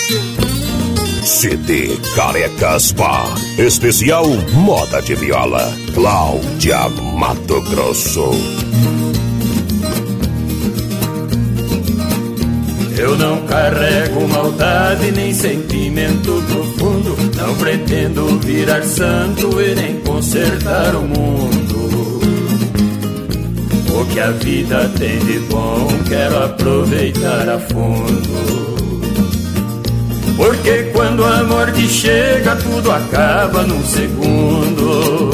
CD Carecas Bar. Especial Moda de Viola. Cláudia Mato Grosso. Eu não carrego maldade nem sentimento profundo. Não pretendo virar santo e nem consertar o mundo. O que a vida tem de bom quero aproveitar a fundo. Porque quando a morte chega tudo acaba num segundo.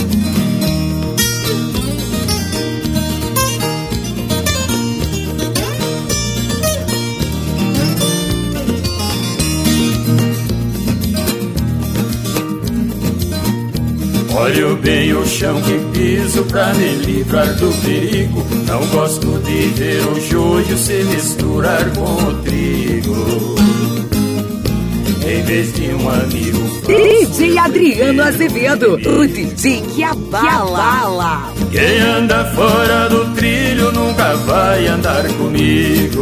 Olho bem o chão que piso pra me livrar do perigo. Não gosto de ver o joio se misturar com o trigo. Em vez de um amigo DJ Adriano Azevedo, o DJ que abala. Quem anda fora do trilho nunca vai andar comigo.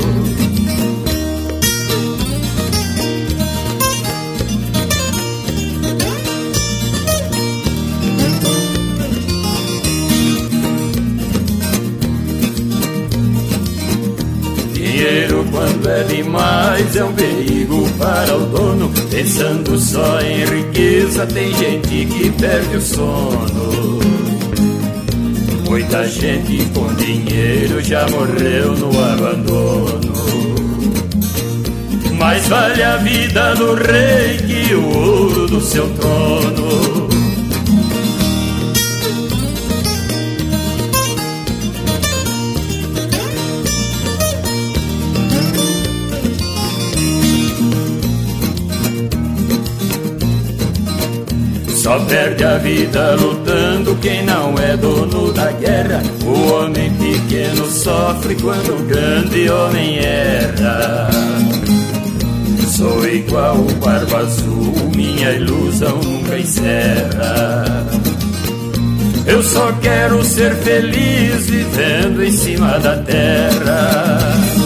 Dinheiro quando é demais é um perigo para o dono. Pensando só em riqueza tem gente que perde o sono. Muita gente com dinheiro já morreu no abandono. Mais vale a vida do rei que o ouro do seu trono. Só perde a vida lutando quem não é dono da guerra. O homem pequeno sofre quando o grande homem erra. Sou igual o Barba Azul, minha ilusão nunca encerra. Eu só quero ser feliz vivendo em cima da terra.